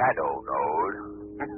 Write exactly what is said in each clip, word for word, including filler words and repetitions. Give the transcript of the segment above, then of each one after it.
shadow knows.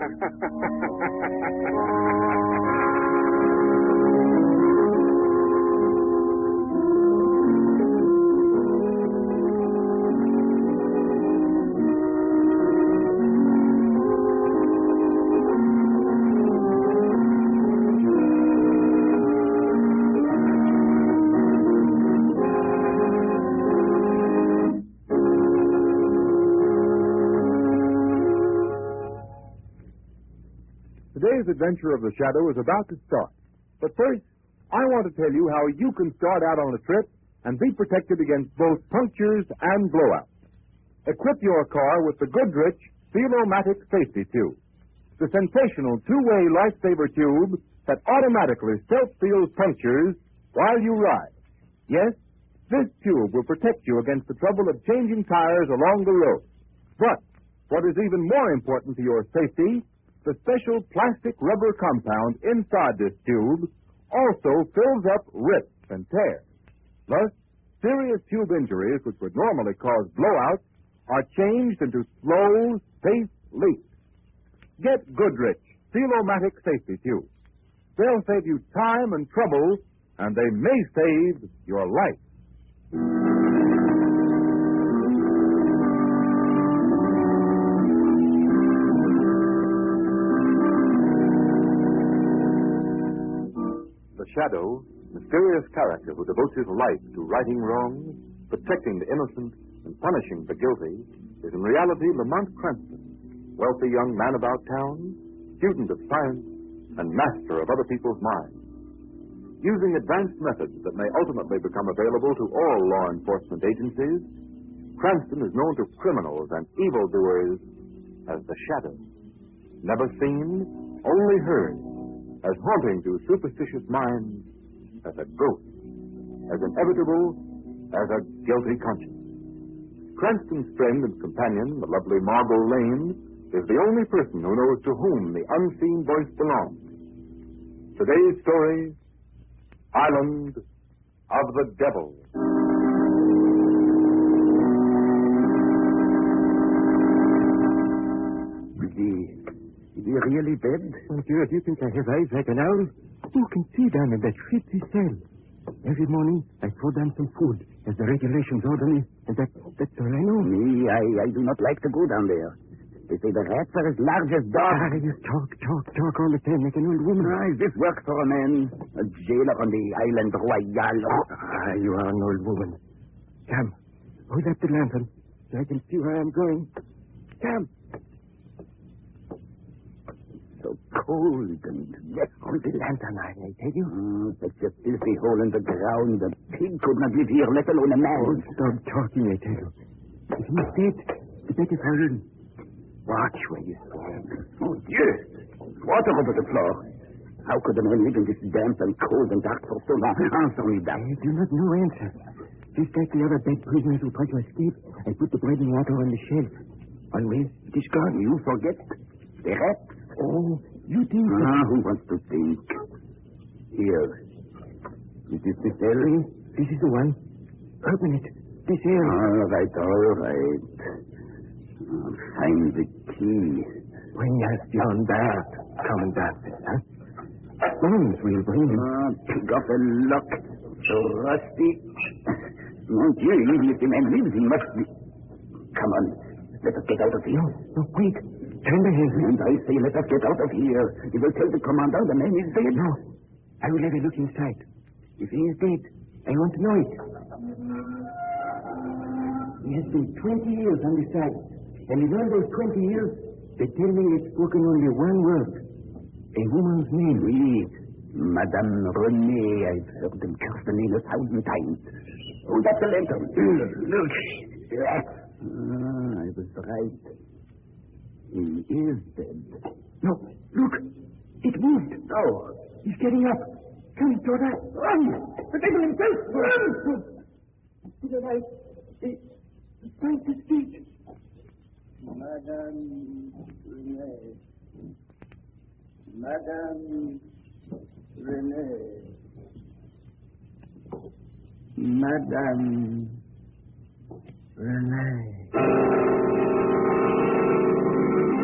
Today's adventure of the Shadow is about to start. But first, I want to tell you how you can start out on a trip and be protected against both punctures and blowouts. Equip your car with the Goodrich Feel-O-Matic Safety Tube, the sensational two-way lifesaver tube that automatically self-seals punctures while you ride. Yes, this tube will protect you against the trouble of changing tires along the road. But what is even more important to your safety, the special plastic rubber compound inside this tube also fills up rips and tears. Thus, serious tube injuries which would normally cause blowouts are changed into slow, safe leaks. Get Goodrich Feel-O-Matic Safety Tubes. They'll save you time and trouble, and they may save your life. The Shadow, mysterious character who devotes his life to righting wrongs, protecting the innocent, and punishing the guilty, is in reality Lamont Cranston, wealthy young man about town, student of science, and master of other people's minds. Using advanced methods that may ultimately become available to all law enforcement agencies, Cranston is known to criminals and evildoers as the Shadow. Never seen, only heard, as haunting to superstitious minds as a ghost, as inevitable as a guilty conscience. Cranston's friend and companion, the lovely Margot Lane, is the only person who knows to whom the unseen voice belongs. Today's story, Island of the Devil. Is he really dead? Monsieur, do you think I have eyes like an owl? You can see down in that filthy cell. Every morning, I throw down some food, as the regulations order me, and that, that's all I know. Me, I, I do not like to go down there. They say the rats are as large as dogs. Ah, you talk, talk, talk all the time like an old woman. Ah, is this work for a man? A jailer on the island Royal. Ah, you are an old woman. Come, hold up the lantern, so I can see where I'm going. Come. So cold and wet. Hold the lantern, I, I tell you. Oh, such a filthy hole in the ground. A pig could not live here, let alone a man. Oh, stop talking, I tell you. If he's dead, the better for him. Watch where you stand. Oh, Dieu! Water over the floor. How could a man live in this damp and cold and dark for so long? Answer me that. I do not know answer. Just like the other dead prisoners who tried to escape, I put the bread and water on the shelf. Always, it is gone. You forget. The rats. Oh, you think that... Ah, who wants to think? Here. Is this the cell? This is the one. Open it. This here. All right, all right. I'll find the key. Bring us John Bart, Commandant, huh? Bones will bring him. Ah, pig off the lock. So rusty. Mon Dieu, even if the man lives, he must be... Come on. Let us get out of here. No, no, quick. Turn the handle. And I say, let us get out of here. You will tell the commander the man is dead. No. I will have a look inside. If he is dead, I want to know it. He has been twenty years on the side. And in all those twenty years, they tell me he has spoken only one word. A woman's name. Oui. Madame Renée. I've heard them curse the name a thousand times. Hold up the lantern. Look. Ah, I was right. He is dead. No, look. It moved. Oh. He's getting up. Come, Jordan. Run! The devil himself! Run! To the right. He, he's trying to speak. Madame Renée. Madame Renée. Madame Renée.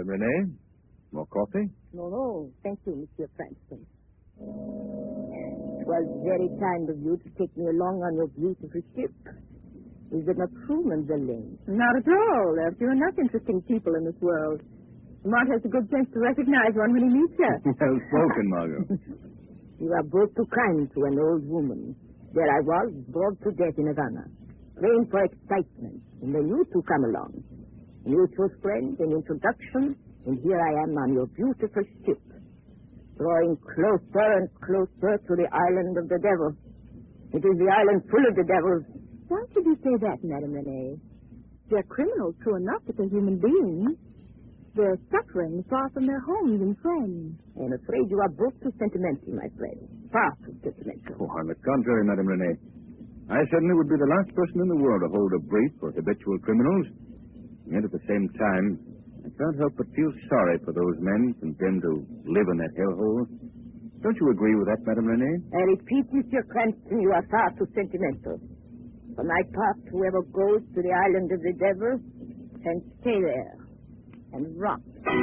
Madame Renee, more coffee? No, no. Thank you, Monsieur Cranston. It was very kind of you to take me along on your beautiful ship. Is it not true, Mademoiselle? Not at all. There are few enough interesting people in this world. Lamont has the good sense to recognize one when he meets her. Well spoken, Margot. You are both too kind to an old woman. There I was, bored to death in Havana, praying for excitement, and then you two come along. Mutual friends and introduction, and here I am on your beautiful ship, drawing closer and closer to the island of the devil. It is the island full of the devils. Why should you say that, Madame Renee? They're criminals, true enough, but they're human beings. They're suffering far from their homes and friends. I'm afraid you are both too sentimental, my friend. Far too sentimental. Oh, on the contrary, Madame Renee. I certainly would be the last person in the world to hold a brief for habitual criminals. Yet at the same time, I can't help but feel sorry for those men condemned to live in that hellhole. Don't you agree with that, Madame Renee? I repeat, Monsieur Cranston, you are far too sentimental. For my part, whoever goes to the island of the devil can stay there and rot.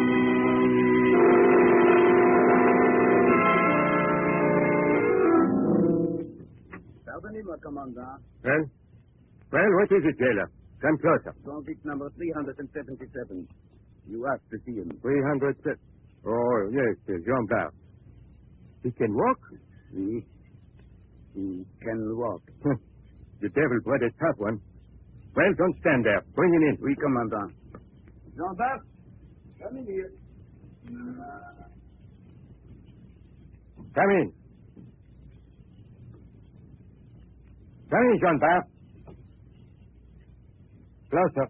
Pardonnez-moi, Commandant. Well? Well, what is it, jailer? Come closer. Convict number three hundred seventy-seven. You asked to see him. three hundred... Oh, yes, yes, Jean Bart. He can walk? He, he can walk. The devil bred a tough one. Well, don't stand there. Bring him in. Oui, Commandant. Jean-Bart, come in here. Come in. Come in, Jean Bart. Closer.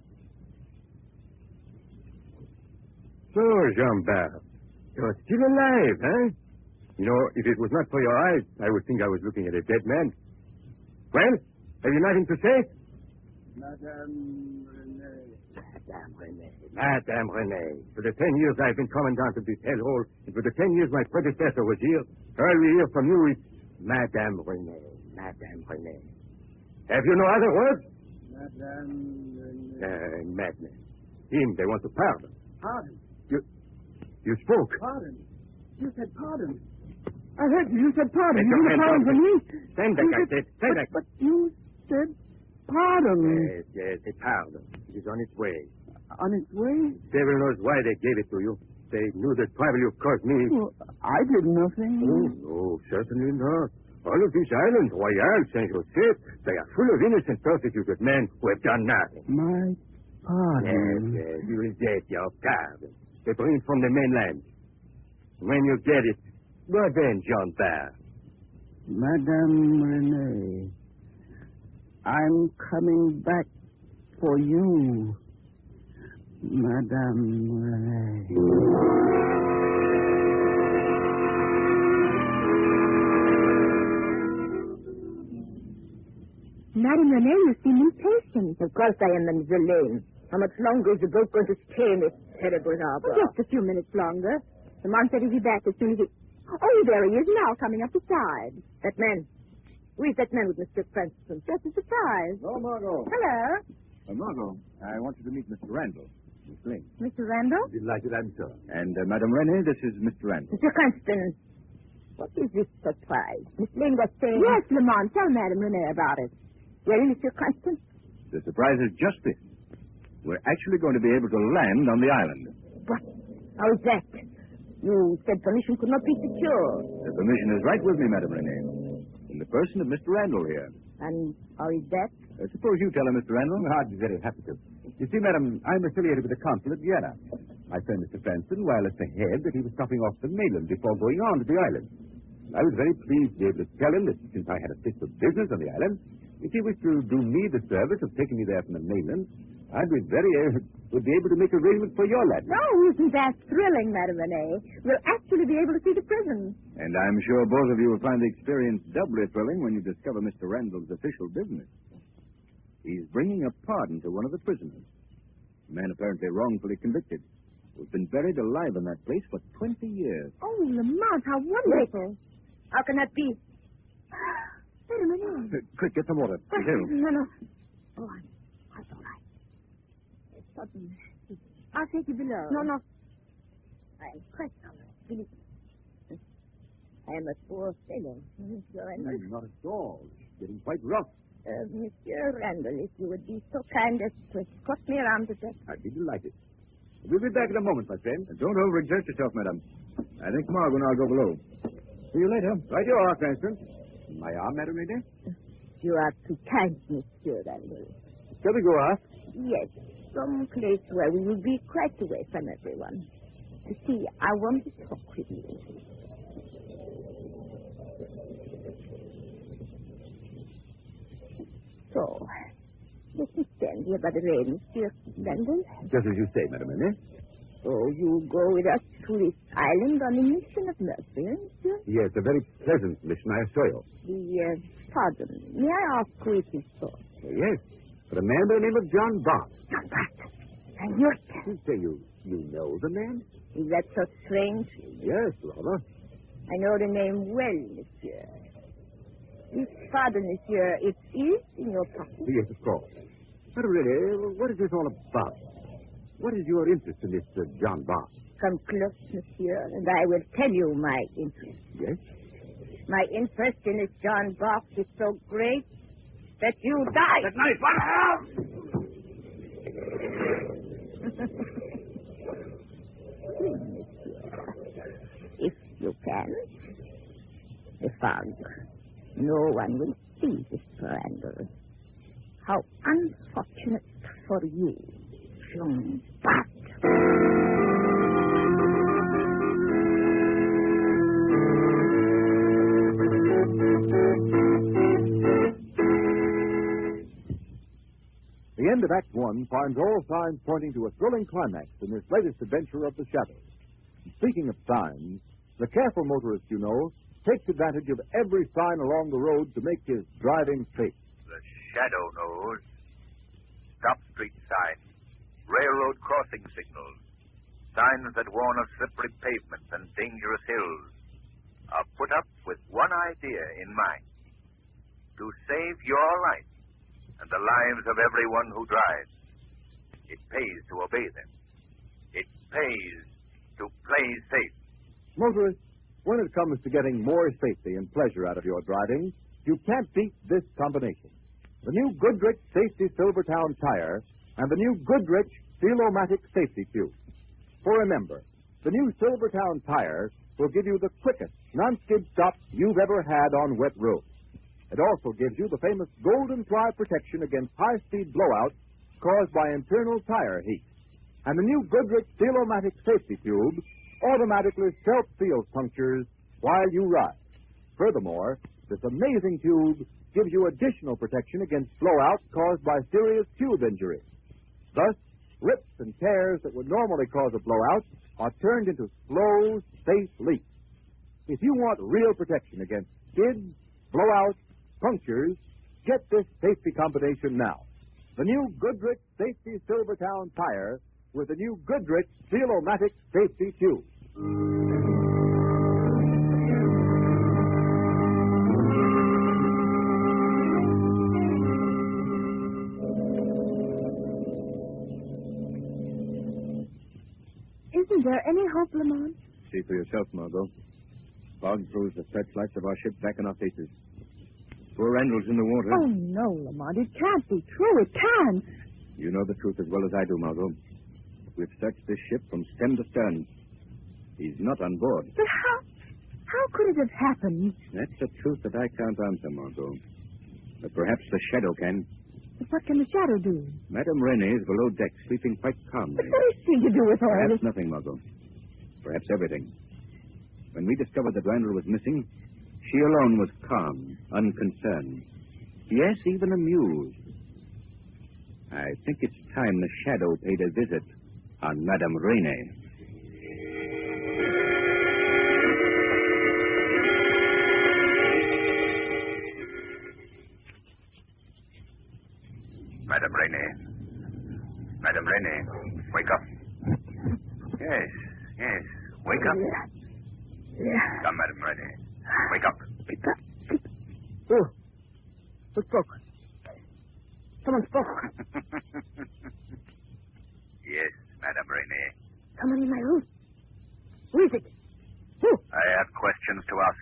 So, Jean Bart, you're still alive, huh? You know, if it was not for your eyes, I would think I was looking at a dead man. Well, have you nothing to say? Madame Renee. Madame Renee. Madame Renee. For the ten years I've been commandant of this hellhole, and for the ten years my predecessor was here, all we hear from you is Madame Renee. Madame Renee. Have you no other words? Madame Renee. Uh, madness. Him, they want to pardon. Pardon? You, you spoke. Pardon? You said pardon. I heard you. You said pardon. Take You your said hands pardon off for me. me. Stand back, I said. Stand but, back. But you said pardon. Yes, yes, a pardon. It is on its way. On its way? Devil knows why they gave it to you. They knew the trouble you caused me. Well, I did nothing. Oh, no, certainly not. All of these islands, Royale, Saint Joseph, they are full of innocent, persecuted men who have done nothing. My pardon. Yes, yes, you will get your pardon. They bring it from the mainland. When you get it, go then, Jean Bart. Madame Renee, I'm coming back for you. Madame Renee. Madame Renee, you seem impatient. Of course I am, Mademoiselle. How much longer is the boat going to stay in this terrible harbor? Just a few minutes longer. The man said he'd be back as soon as he... Oh, there he is now, coming up the side. That man. Who is that man with Mister Cranston? Just a surprise. Oh, Margot. Hello. Uh, Margot, I want you to meet Mister Randall. Miss Lane. Mister Randall? Delighted I'm so. And uh, Madame Renee, this is Mister Randall. Mister Cranston. What is this surprise? Miss Lane was saying... Yes, Lamont. Tell Madame Renee about it. Well, Mister Cranston? The surprise is just this. We're actually going to be able to land on the island. What? How is that? You said permission could not be secured. The permission is right with me, Madame Renee. In the person of Mister Randall here. And how is that? Uh, suppose you tell her, Mister Randall. I'd be very happy to. You see, madam, I'm affiliated with the consul at Vienna. I phoned Mister Cranston wireless ahead that he was stopping off the mainland before going on to the island. I was very pleased to be able to tell him that since I had a fix of business on the island, if he wished to do me the service of taking me there from the mainland, I'd be very uh, would be able to make arrangements for your lad. Oh, isn't that thrilling, Madame Renee? We'll actually be able to see the prison. And I'm sure both of you will find the experience doubly thrilling when you discover Mister Randall's official business. He's bringing a pardon to one of the prisoners, a man apparently wrongfully convicted, who's been buried alive in that place for twenty years. Oh, Lamont, how wonderful. How can that be? Madame Renee. Uh, quick, get some water. Oh, Here. no, no. Oh, I'm, I'm all right. It's sudden. I'll take you below. No, no. I am quite all right. Believe me. I am a poor fellow, Monsieur Randall. Mm, not at all. It's getting quite rough. Uh, Monsieur Randall, if you would be so kind as to escort me around the deck. I'd be delighted. We'll be back in a moment, my friend. And don't overexert yourself, madam. I think Margot and I'll go below. See you later. Right you are, Cranston. My arm, Madame Rene? You are too kind, Monsieur Randall. Shall we go aft? Yes, some place where we will be quite away from everyone. You see, I want to talk with you. So, let me stand here by the rail, Monsieur Randall. Just as you say, Madame Rene. So you go with us to this island on a mission of mercy, eh, monsieur? Yes, a very pleasant mission, I assure you. The, uh, pardon, may I ask who it is for? Yes, for a man by the name of John Bart. John Bart. I knew it. You say you, you know the man? Is that so strange? Yes, rather. I know the name well, monsieur. This pardon, monsieur, it is in your pocket. Yes, of course. But really, what is this all about? What is your interest in this uh, John Bart? Come close, monsieur, and I will tell you my interest. Yes? My interest in this John Bart is so great that you die. That knife, what? If you can. The fog. No one will see this Randall. How unfortunate for you, John Bart. The end of Act One finds all signs pointing to a thrilling climax in this latest adventure of the Shadow. Speaking of signs, the careful motorist, you know, takes advantage of every sign along the road to make his driving safe. The Shadow knows. Stop street signs, railroad crossing signals, signs that warn of slippery pavements and dangerous hills are put up with one idea in mind: to save your life and the lives of everyone who drives. It pays to obey them. It pays to play safe. Motorists, when it comes to getting more safety and pleasure out of your driving, you can't beat this combination. The new Goodrich Safety Silvertown Tire and the new Goodrich Steel-O-Matic Safety Tube. For remember, the new Silvertown Tire will give you the quickest non-skid stop you've ever had on wet roads. It also gives you the famous Golden Fly protection against high-speed blowouts caused by internal tire heat. And the new Goodrich Steel-O-Matic Safety Tube automatically self-seals punctures while you ride. Furthermore, this amazing tube gives you additional protection against blowouts caused by serious tube injuries. Thus, rips and tears that would normally cause a blowout are turned into slow, safe leaks. If you want real protection against skids, blowouts, punctures, get this safety combination now. The new Goodrich Safety Silvertown Tire with the new Goodrich Steel-O-Matic Safety Tube. Isn't there any hope, Lamont? See for yourself, Margot. Fog throws the searchlights of our ship back in our faces. Poor Randall's in the water. Oh, no, Lamont. It can't be true. It can't. You know the truth as well as I do, Margot. We've searched this ship from stem to stern. He's not on board. But how... how could it have happened? That's a truth that I can't answer, Margot. But perhaps the Shadow can. But what can the Shadow do? Madame Rene is below deck, sleeping quite calmly. But what is she to do with all Perhaps this? nothing, Margot. Perhaps everything. When we discovered that Randall was missing, she alone was calm, unconcerned. Yes, even amused. I think it's time the Shadow paid a visit on Madame Rene. Madame Rene. Madame Rene, wake up. Yes, yes, wake up. Yeah. Yeah. Come, Madame Rene. Wake up. Wake up. Who? Who spoke? Someone spoke. Yes, Madame Rene. Someone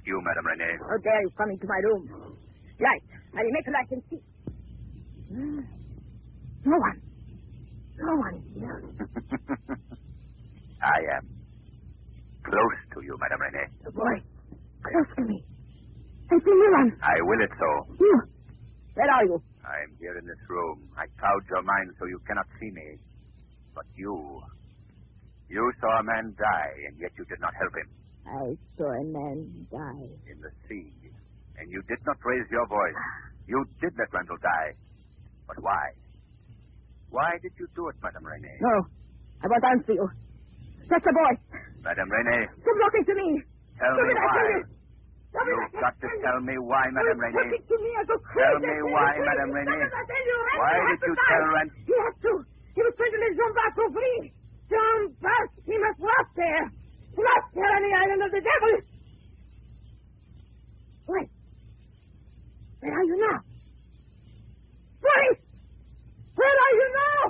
you, Madame Rene. How dare you come into my room? Light. I will make a light and see. Hmm. No one. No one is here. I am close to you, Madame Rene. The boy. Close to me. I see you run. I will it so. You. Where are you? I am here in this room. I cloud your mind so you cannot see me. But you... You saw a man die, and yet you did not help him. I saw a man die. In the sea. And you did not raise your voice. You did let Randall die. But why? Why did you do it, Madame Rene? No. I won't answer you. That's the boy. Madame Rene. Stop talking to me. Tell Stop me it, I why. tell you. Stop it, I You've got to tell me why, Madame Rene. Talking to me, I go crazy. Tell me why, Madame Rene. Stop it, I tell you. Why Randall did has you to tell die. Randall? He has to. He was trying to let Jean Bart go free. Jean Bart, he must rot there. Rot there on the island of the devil. Wait. Where are you now? Wait! Where are you now?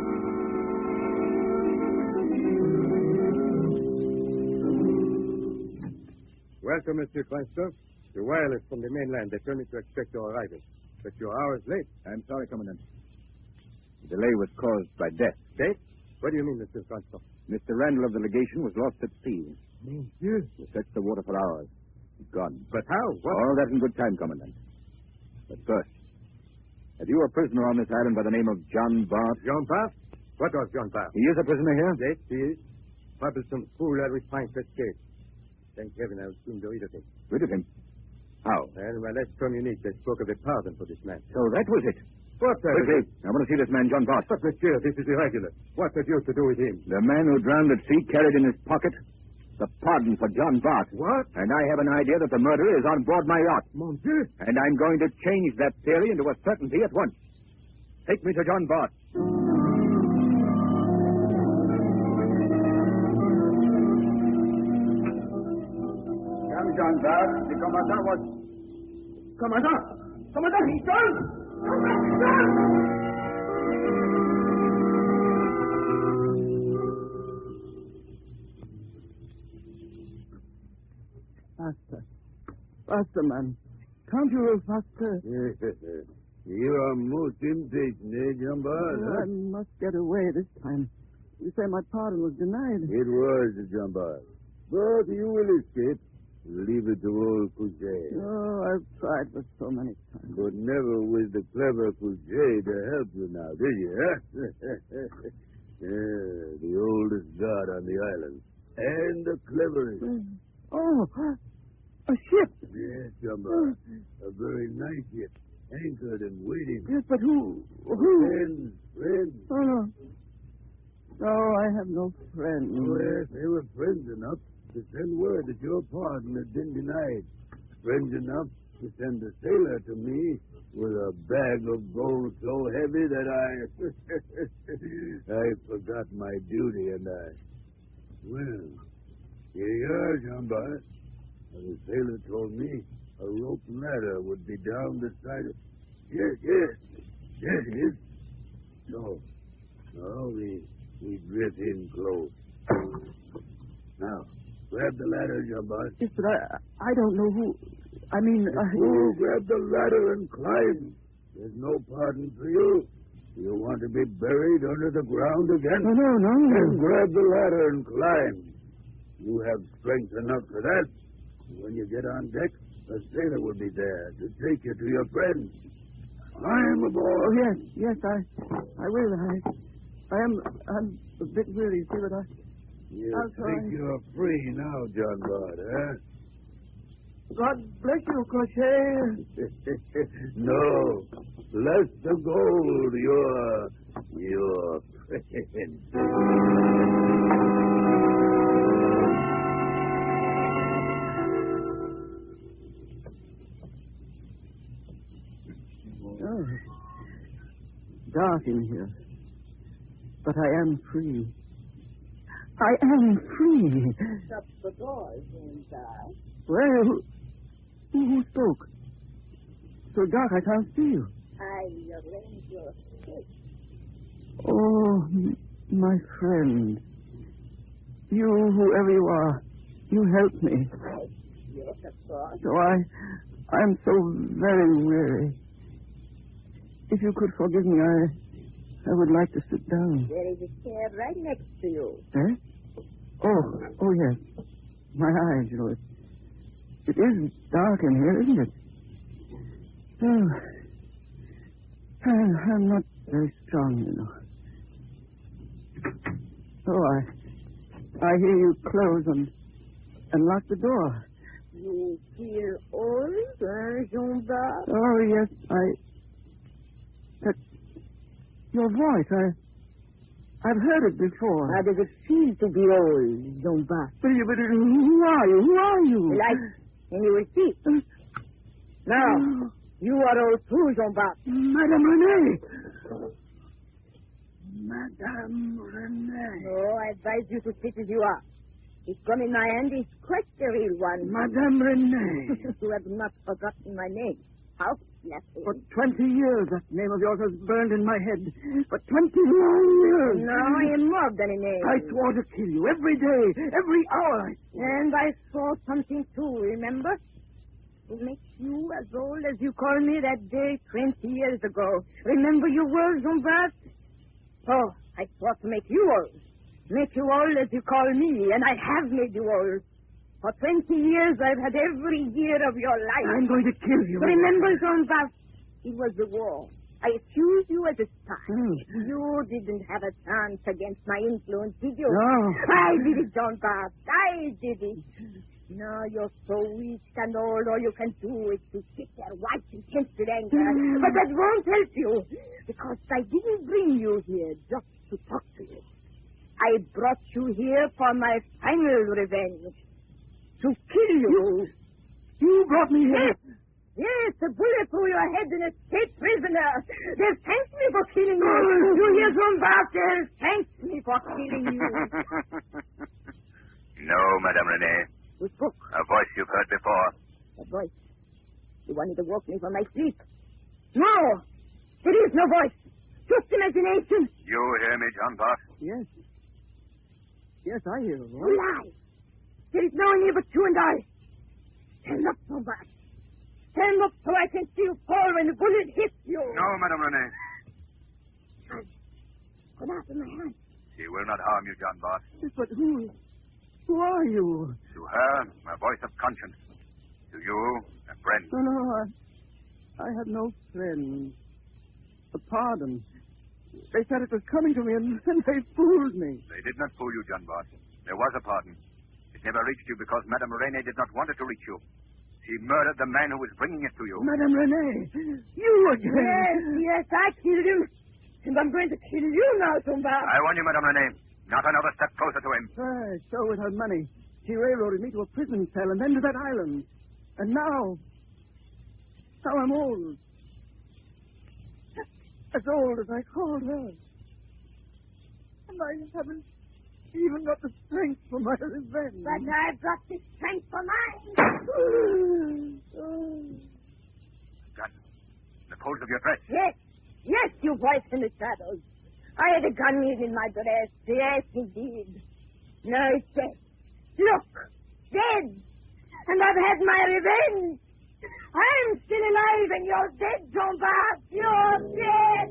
Welcome, Monsieur Christophe. The wireless from the mainland. They told me to expect your arrival. But you're hours late. I'm sorry, Commandant. The delay was caused by death. Death? What do you mean, Monsieur Christophe? Mister Randall of the legation was lost at sea. Monsieur? We searched the water for hours. He's gone. But how? What? All that in good time, Commandant. But first, have you a prisoner on this island by the name of John Bart? Jean Bart? What of Jean Bart? He is a prisoner here? Yes, he is. Probably some fool that we find to escape. Thank heaven I will soon get rid of him. Rid of him? How? Well, my last communique, they spoke of a pardon for this man. So that was it. What the... Quickly, I want to see this man, John Bart. But, monsieur, this is irregular. What have you to do with him? The man who drowned at sea carried in his pocket the pardon for John Bart. What? And I have an idea that the murderer is on board my yacht. Mon Dieu! And I'm going to change that theory into a certainty at once. Take me to John Bart. Come, John Bart. The commandant was... Commandant! Commandant, he's gone! Commandant, he's gone! Faster. Faster, man. Can't you row faster? You are most impatient, eh, John Bart? Oh, I must get away this time. You say my pardon was denied. It was, John Bart. But you will escape. Leave it to old Couchet. Oh, I've tried for so many times. But never with the clever Couchet to help you now, did you, huh? Yeah, the oldest god on the island. And the cleverest. Oh, a ship. Yes, John Bart. A very nice ship. Anchored and waiting. Yes, but who? Who? Friends, friends. Oh, no. No, I have no friends. Oh, yes, they were friends enough to send word that your pardon had been denied. Friends enough to send a sailor to me with a bag of gold so heavy that I... I forgot my duty, and I... Well, here you are, Jean Bart. The sailor told me a rope ladder would be down the side of... Yes, yes. Yes, it is. So, now we, we drift in close. Now, grab the ladder, Jean Bart. Yes, but I, I don't know who... I mean... I... Oh, grab the ladder and climb. There's no pardon for you. You want to be buried under the ground again? No, no, no. Then grab the ladder and climb. You have strength enough for that. When you get on deck, a sailor will be there to take you to your friends. Climb aboard. Oh, yes, yes, I I will. I I am I'm a bit weary, see, but I... You I'll try. think you're free now, John Bart, huh? God bless you, Crochet. No. Bless the gold, your... your friend. Oh, dark in here. But I am free. I am free. Shut the doors inside. Well, who, who spoke? So dark I can't see you. I arrange your escape. Oh, m- my friend. You, whoever you are, you help me. Yes, Yes, of course. So I, I'm so very weary. If you could forgive me, I, I would like to sit down. There is a chair right next to you. Eh? Oh, oh yes. My eyes, you know, it, it is dark in here, isn't it? Oh, I, I'm not very strong, you know. Oh, I, I hear you close and, and lock the door. You feel old, eh, Jean-Baptiste? Oh, yes, I... That... Your voice, I... I've heard it before. How does it feel to be old, Jean-Baptiste? But, but who are you? Who are you? Like, and you will see. Now, you are old too, Jean-Baptiste. Madame Renee! Madame Renee. No, I advise you to sit as you are. This gun in my hand is quite a real one. Madame Renee. You have not forgotten my name. How flattering. For twenty years, that name of yours has burned in my head. For twenty-nine years. No, I am more than a name. I swore to kill you every day, every hour. And I saw something too, remember? To make you as old as you called me that day twenty years ago. Remember your words, Jean-Baptiste? Oh, I swore to make you old. Make you old as you call me, and I have made you old. For twenty years, I've had every year of your life. I'm going to kill you. Remember, Jean-Baptiste, it was the war. I accused you as a spy. Hmm. You didn't have a chance against my influence, did you? No. I did it, Jean-Baptiste. I did it. Now you're so weak and old, all you can do is to sit there white and tense with anger. Hmm. But that won't help you, because I didn't bring you here just to talk to you. I brought you here for my final revenge. To kill you. You brought me here. Yes, yes, a bullet through your head and a state prisoner. They've thanked me for killing you. You hear from Bartel? Thanked me for killing you. No, Madame Renee. Which book? A voice you've heard before. A voice. You wanted to woke me from my sleep. No, there is no voice. Just imagination. You hear me, Jean-Baptiste? Yes. Yes, I hear you. You lie. There is no one here but you and I. Stand up, Jean-Baptiste. Stand up so I can see you fall when the bullet hits you. No, Madame Renee. Come out of my hand. She will not harm you, Jean-Baptiste. But who... Who are you? To her, a voice of conscience. To you, a friend. No, no, I... I have no friend. A pardon. They said it was coming to me, and, and they fooled me. They did not fool you, Jean-Baptiste. There was a pardon. It never reached you because Madame Renee did not want it to reach you. She murdered the man who was bringing it to you. Madame Renee, you again. Yes, yes, I killed him. And I'm going to kill you now, Jean-Baptiste. I warn you, Madame Renee. Not another step closer to him. Right, so with her money, she railroaded me to a prison cell and then to that island. And now... Now I'm old. As old as I called her. And I haven't even got the strength for my revenge. But I've got the strength for mine. Gun. The folds of your dress. Yes, yes, you voice in the shadows. I had a gun in my dress. Yes, indeed. No, it's dead. Look, dead. And I've had my revenge. I'm still alive and you're dead, Jean-Baptiste. You're dead.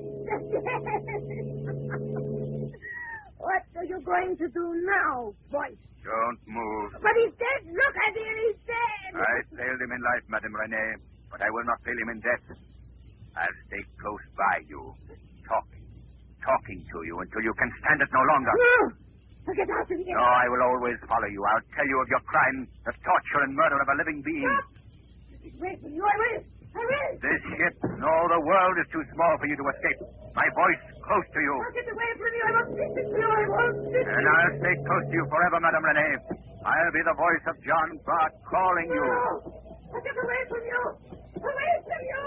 What are you going to do now, voice? Don't move. But he's dead. Look at him. He's dead. I failed him in life, Madame Renee, but I will not fail him in death. I'll stay close by you, talking, talking to you until you can stand it no longer. No. I'll get out of here. No, I will always follow you. I'll tell you of your crime, the torture and murder of a living being. Stop. Wait for you. I will. I will. This ship, no, the world is too small for you to escape. My voice close to you. I'll get away from you. I won't listen to you. I won't listen. And I'll stay close to you forever, Madame Renee. I'll be the voice of John Bart calling you. No. I'll get away from you. Away from you.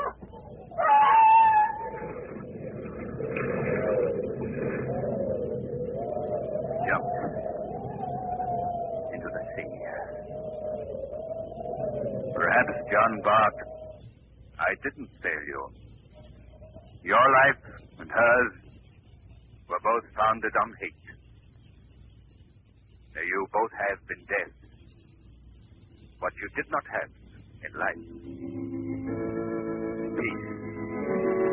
Jump into the sea. Perhaps, John Bart, I didn't fail you. Your life and hers were both founded on hate. You both have been dead. what you did not have in life. Peace.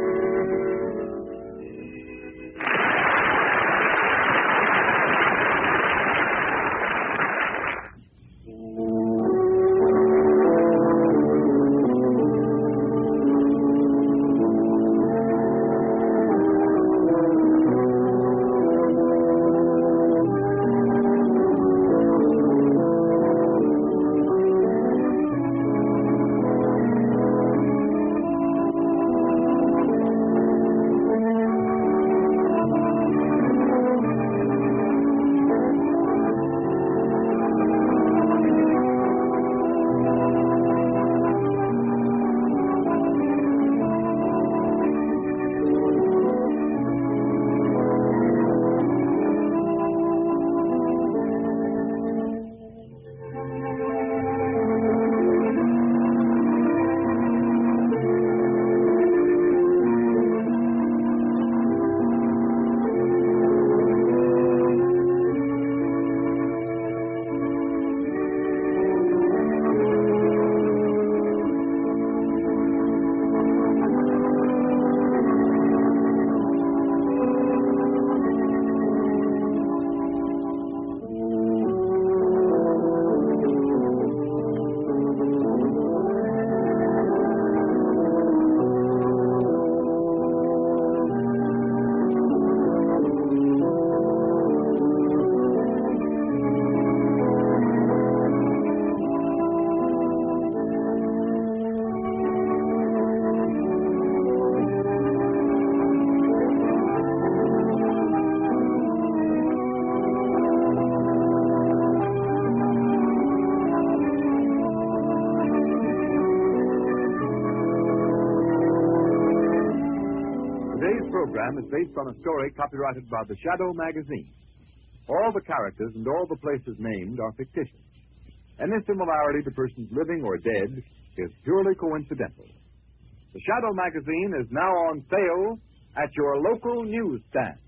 Today's program is based on a story copyrighted by the Shadow magazine. All the characters and all the places named are fictitious. Any similarity to persons living or dead is purely coincidental. The Shadow magazine is now on sale at your local newsstand.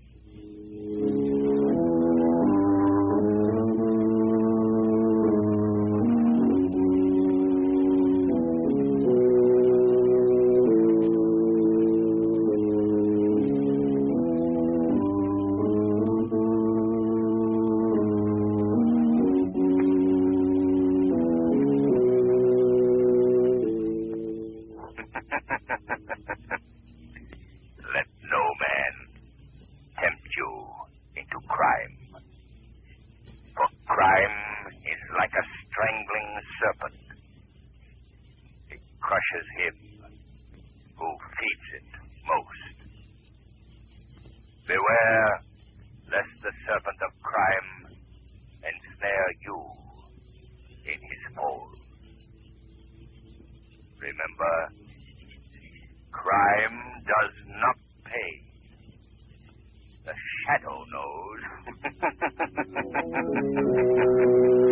Let no man tempt you into crime. For crime is like a strangling serpent. It crushes him who feeds it most. Beware lest the serpent of crime ensnare you in his fold. Remember, crime does not pay. The Shadow knows.